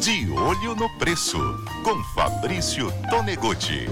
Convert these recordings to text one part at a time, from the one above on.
De Olho no Preço, com Fabrício Tonegotti.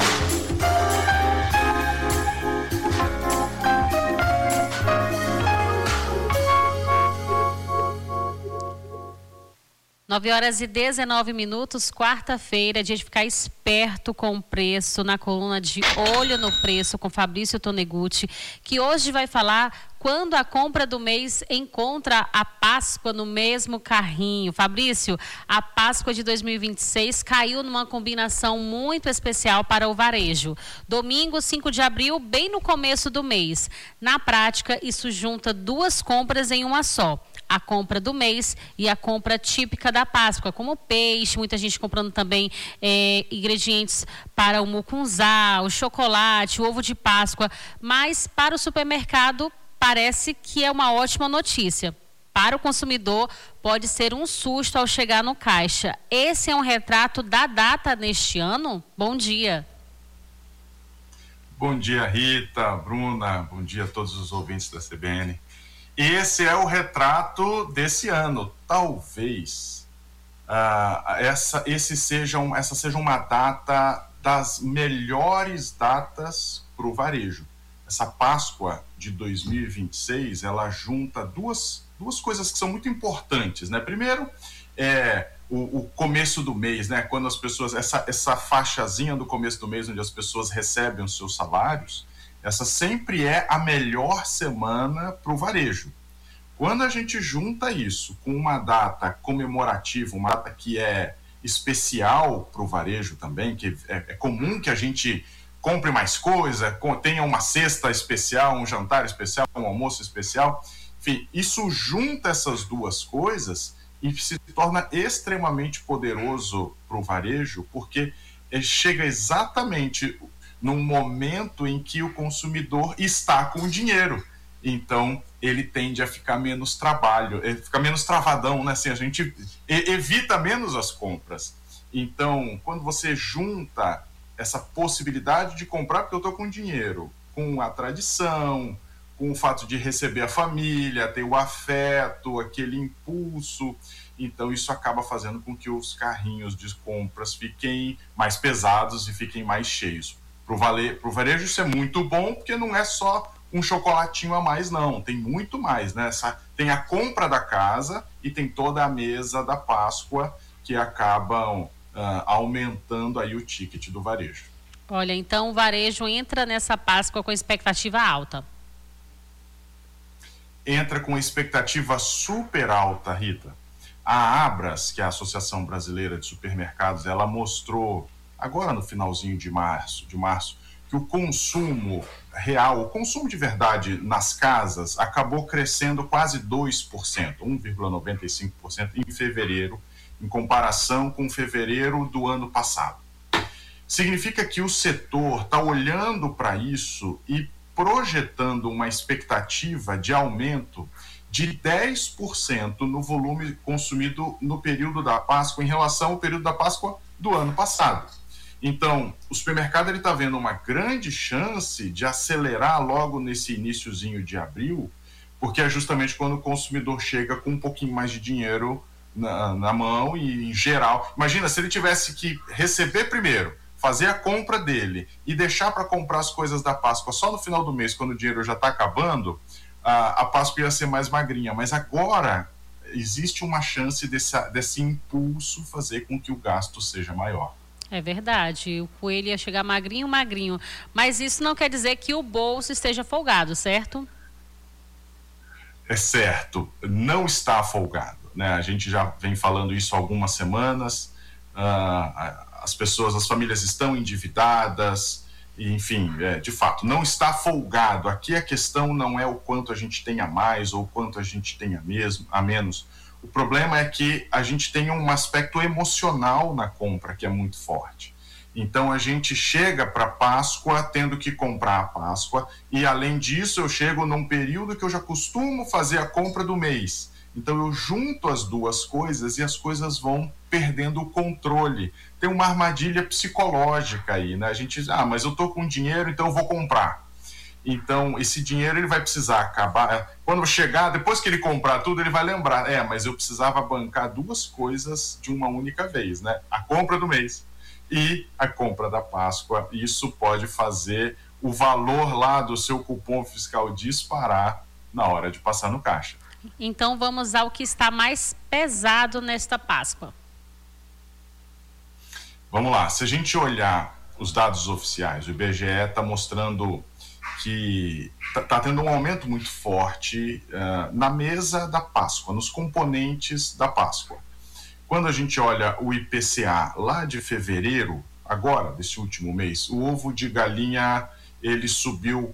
Nove horas e 19 minutos, quarta-feira, dia de ficar esperto com o preço, na coluna de Olho no Preço com Fabrício Tonegotti, que hoje vai falar quando a compra do mês encontra a Páscoa no mesmo carrinho. Fabrício, a Páscoa de 2026 caiu numa combinação muito especial para o varejo. Domingo, 5 de abril, bem no começo do mês. Na prática, isso junta duas compras em uma só. A compra do mês e a compra típica da Páscoa, como peixe, muita gente comprando também ingredientes para o mucunzá, o chocolate, o ovo de Páscoa. Mas para o supermercado parece que é uma ótima notícia. Para o consumidor pode ser um susto ao chegar no caixa. Esse é um retrato da data neste ano? Bom dia. Bom dia, Rita, Bruna, bom dia a todos os ouvintes da CBN. Esse é o retrato desse ano. Talvez essa seja uma data das melhores datas para o varejo. Essa Páscoa de 2026, ela junta duas coisas que são muito importantes, né? Primeiro, o começo do mês, né? Quando as pessoas, essa faixazinha do começo do mês, onde as pessoas recebem os seus salários, essa sempre é a melhor semana para o varejo. Quando a gente junta isso com uma data comemorativa, uma data que é especial para o varejo também, que é comum que a gente compre mais coisa, tenha uma cesta especial, um jantar especial, um almoço especial, enfim, isso junta essas duas coisas e se torna extremamente poderoso para o varejo, porque chega exatamente num momento em que o consumidor está com dinheiro. Então, ele tende a ficar menos fica menos travadão, né? Assim, a gente evita menos as compras. Então, quando você junta essa possibilidade de comprar, porque eu estou com dinheiro, com a tradição, com o fato de receber a família, ter o afeto, aquele impulso, então isso acaba fazendo com que os carrinhos de compras fiquem mais pesados e fiquem mais cheios. Para o varejo isso é muito bom, porque não é só um chocolatinho a mais, não. Tem muito mais, né? Tem a compra da casa e tem toda a mesa da Páscoa que acabam aumentando aí o ticket do varejo. Olha, então o varejo entra nessa Páscoa com expectativa alta. Entra com expectativa super alta, Rita. A Abras, que é a Associação Brasileira de Supermercados, ela mostrou agora no finalzinho de março, que o consumo real, o consumo de verdade nas casas acabou crescendo quase 2%, 1,95% em fevereiro, em comparação com fevereiro do ano passado. Significa que o setor está olhando para isso e projetando uma expectativa de aumento de 10% no volume consumido no período da Páscoa em relação ao período da Páscoa do ano passado. Então, o supermercado está vendo uma grande chance de acelerar logo nesse iniciozinho de abril, porque é justamente quando o consumidor chega com um pouquinho mais de dinheiro na mão e, em geral, imagina se ele tivesse que receber primeiro, fazer a compra dele e deixar para comprar as coisas da Páscoa só no final do mês, quando o dinheiro já está acabando, a Páscoa ia ser mais magrinha. Mas agora existe uma chance desse impulso fazer com que o gasto seja maior. É verdade, o coelho ia chegar magrinho, mas isso não quer dizer que o bolso esteja folgado, certo? É certo, não está folgado, né? A gente já vem falando isso há algumas semanas, as famílias estão endividadas, enfim, de fato, não está folgado. Aqui a questão não é o quanto a gente tem a mais ou o quanto a gente tem a menos. O problema é que a gente tem um aspecto emocional na compra que é muito forte. Então a gente chega para a Páscoa tendo que comprar a Páscoa e, além disso, eu chego num período que eu já costumo fazer a compra do mês. Então eu junto as duas coisas e as coisas vão perdendo o controle. Tem uma armadilha psicológica aí, né? A gente diz, mas eu estou com dinheiro, então eu vou comprar. Então, esse dinheiro ele vai precisar acabar. Quando chegar, depois que ele comprar tudo, ele vai lembrar, mas eu precisava bancar duas coisas de uma única vez, né? A compra do mês e a compra da Páscoa. Isso pode fazer o valor lá do seu cupom fiscal disparar na hora de passar no caixa. Então, vamos ao que está mais pesado nesta Páscoa. Vamos lá, se a gente olhar os dados oficiais, o IBGE está mostrando que está tendo um aumento muito forte na mesa da Páscoa, nos componentes da Páscoa. Quando a gente olha o IPCA lá de fevereiro, agora, desse último mês, o ovo de galinha ele subiu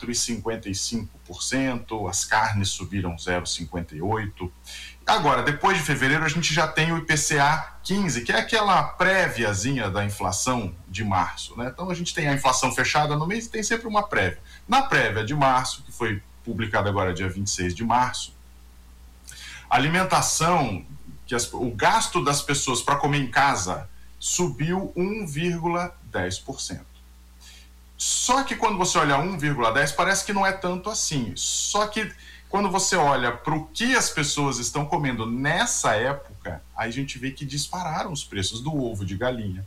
4,55%, as carnes subiram 0,58%. Agora, depois de fevereiro, a gente já tem o IPCA 15, que é aquela préviazinha da inflação de março, né? Então, a gente tem a inflação fechada no mês e tem sempre uma prévia. Na prévia de março, que foi publicada agora dia 26 de março, a alimentação, o gasto das pessoas para comer em casa subiu 1,10%. Só que quando você olha 1,10, parece que não é tanto assim. Só que quando você olha para o que as pessoas estão comendo nessa época, aí a gente vê que dispararam os preços do ovo de galinha,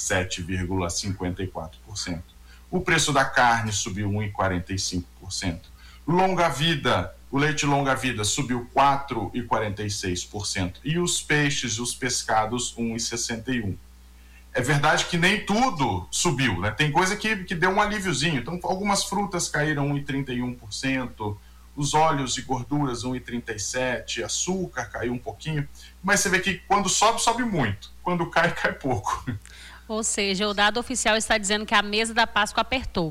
7,54%. O preço da carne subiu 1,45%. Longa-vida, o leite longa-vida subiu 4,46%. E os peixes e os pescados, 1,61%. É verdade que nem tudo subiu, né? Tem coisa que deu um alíviozinho. Então, algumas frutas caíram 1,31%, os óleos e gorduras 1,37%, açúcar caiu um pouquinho. Mas você vê que quando sobe, sobe muito. Quando cai, cai pouco. Ou seja, o dado oficial está dizendo que a mesa da Páscoa apertou.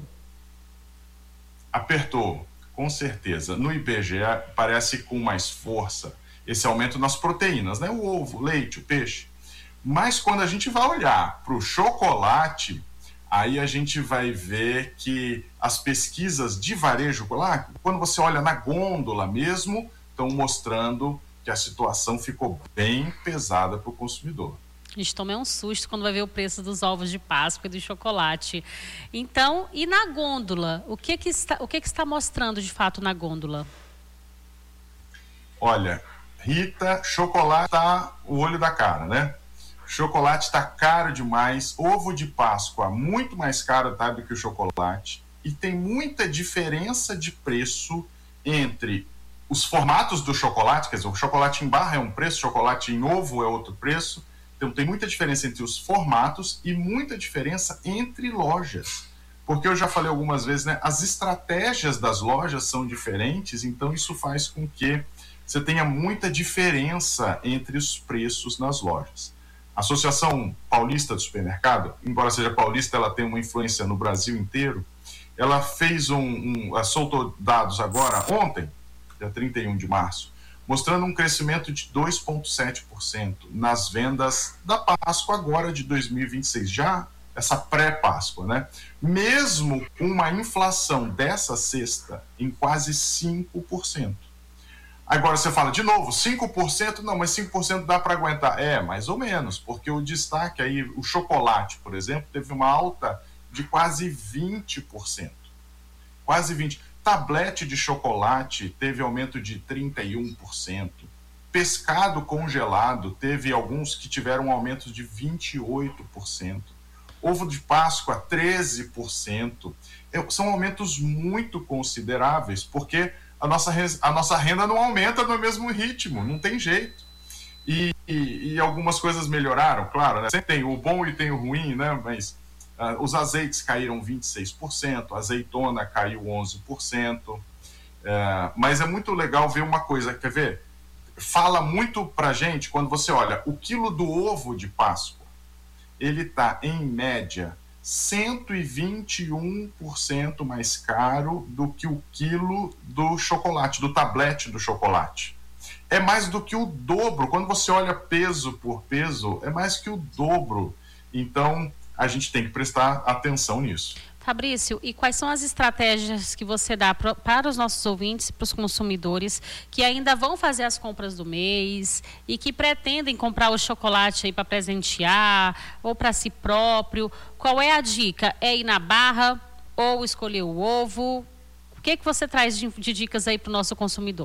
Apertou, com certeza. No IBGE parece com mais força esse aumento nas proteínas, né? O ovo, o leite, o peixe. Mas quando a gente vai olhar para o chocolate, aí a gente vai ver que as pesquisas de varejo, lá, quando você olha na gôndola mesmo, estão mostrando que a situação ficou bem pesada para o consumidor. A gente toma um susto quando vai ver o preço dos ovos de Páscoa e do chocolate. Então, e na gôndola? O que está mostrando de fato na gôndola? Olha, Rita, chocolate tá o olho da cara, né? Chocolate está caro demais, ovo de Páscoa muito mais caro, tá, do que o chocolate, e tem muita diferença de preço entre os formatos do chocolate, quer dizer, o chocolate em barra é um preço, o chocolate em ovo é outro preço, então tem muita diferença entre os formatos e muita diferença entre lojas, porque eu já falei algumas vezes, né, as estratégias das lojas são diferentes, então isso faz com que você tenha muita diferença entre os preços nas lojas. A Associação Paulista do Supermercado, embora seja paulista, ela tem uma influência no Brasil inteiro. Ela fez soltou dados agora, ontem, dia 31 de março, mostrando um crescimento de 2,7% nas vendas da Páscoa agora de 2026, já essa pré-Páscoa, né? Mesmo com uma inflação dessa sexta em quase 5%. Agora você fala, de novo, 5%? Não, mas 5% dá para aguentar. Mais ou menos, porque o destaque aí, o chocolate, por exemplo, teve uma alta de quase 20%. Quase 20%. Tablete de chocolate teve aumento de 31%. Pescado congelado teve alguns que tiveram um aumento de 28%. Ovo de Páscoa, 13%. São aumentos muito consideráveis, porque a nossa renda não aumenta no mesmo ritmo, não tem jeito. E algumas coisas melhoraram, claro, né? Sempre tem o bom e tem o ruim, né? Mas os azeites caíram 26%, a azeitona caiu 11%. Mas é muito legal ver uma coisa, quer ver? Fala muito pra gente quando você olha o quilo do ovo de Páscoa, ele está, em média, 121% mais caro do que o quilo do chocolate, do tablete do chocolate. É mais do que o dobro. Quando você olha peso por peso, é mais que o dobro. Então, a gente tem que prestar atenção nisso. Fabrício, e quais são as estratégias que você dá para os nossos ouvintes, para os consumidores que ainda vão fazer as compras do mês e que pretendem comprar o chocolate aí para presentear ou para si próprio? Qual é a dica? É ir na barra ou escolher o ovo? O que você traz de dicas aí para o nosso consumidor?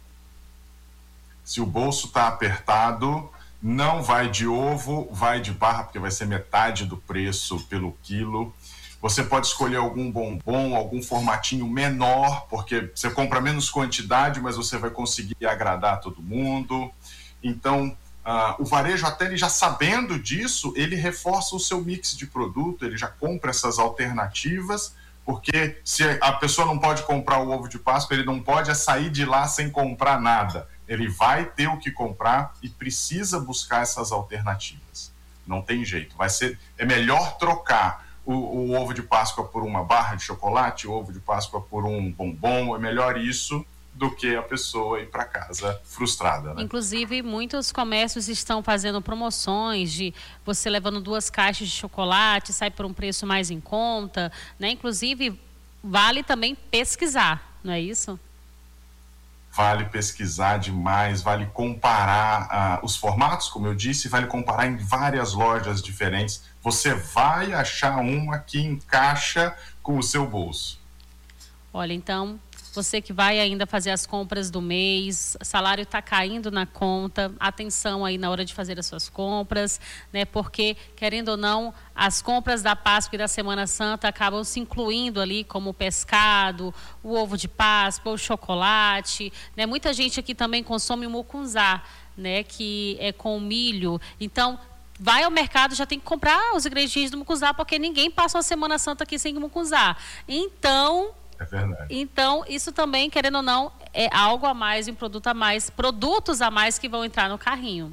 Se o bolso está apertado, não vai de ovo, vai de barra, porque vai ser metade do preço pelo quilo. Você pode escolher algum bombom, algum formatinho menor, porque você compra menos quantidade, mas você vai conseguir agradar todo mundo. Então, o varejo, até ele já sabendo disso, ele reforça o seu mix de produto, ele já compra essas alternativas, porque se a pessoa não pode comprar o ovo de Páscoa, ele não pode sair de lá sem comprar nada. Ele vai ter o que comprar e precisa buscar essas alternativas. Não tem jeito. É melhor trocar o ovo de Páscoa por uma barra de chocolate, o ovo de Páscoa por um bombom. É melhor isso do que a pessoa ir para casa frustrada, né? Inclusive, muitos comércios estão fazendo promoções de você levando 2 caixas de chocolate, sai por um preço mais em conta, né? Inclusive, vale também pesquisar, não é isso? Vale pesquisar demais, vale comparar os formatos, como eu disse, vale comparar em várias lojas diferentes. Você vai achar uma que encaixa com o seu bolso. Olha, então, você que vai ainda fazer as compras do mês, salário está caindo na conta, atenção aí na hora de fazer as suas compras, né? Porque, querendo ou não, as compras da Páscoa e da Semana Santa acabam se incluindo ali, como o pescado, o ovo de Páscoa, o chocolate, né? Muita gente aqui também consome o mucunzá, né? Que é com milho. Então, vai ao mercado, já tem que comprar os ingredientes do mucunzá, porque ninguém passa uma Semana Santa aqui sem mucunzá. Então, é verdade. Então, isso também, querendo ou não, é algo a mais, um produto a mais, produtos a mais que vão entrar no carrinho.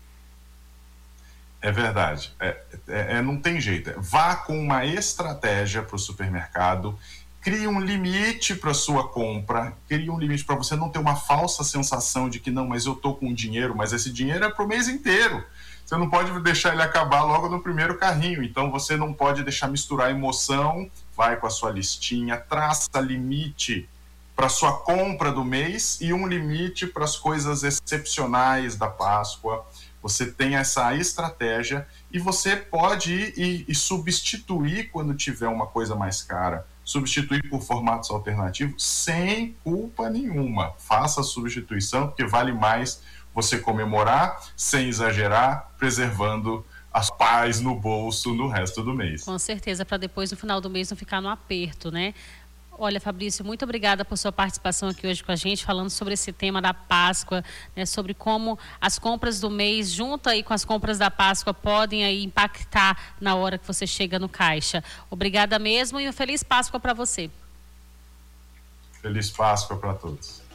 É verdade. Não tem jeito. Vá com uma estratégia para o supermercado, crie um limite para a sua compra, crie um limite para você não ter uma falsa sensação de que não, mas eu estou com dinheiro, mas esse dinheiro é para o mês inteiro. Você não pode deixar ele acabar logo no primeiro carrinho. Então, você não pode deixar misturar emoção. Vai com a sua listinha, traça limite para a sua compra do mês e um limite para as coisas excepcionais da Páscoa. Você tem essa estratégia e você pode ir e substituir quando tiver uma coisa mais cara. Substituir por formatos alternativos sem culpa nenhuma. Faça a substituição, porque vale mais você comemorar sem exagerar, preservando a paz no bolso no resto do mês. Com certeza, para depois no final do mês não ficar no aperto, né? Olha, Fabrício, muito obrigada por sua participação aqui hoje com a gente, falando sobre esse tema da Páscoa, né, sobre como as compras do mês, junto aí com as compras da Páscoa, podem aí impactar na hora que você chega no caixa. Obrigada mesmo e uma feliz Páscoa para você. Feliz Páscoa para todos.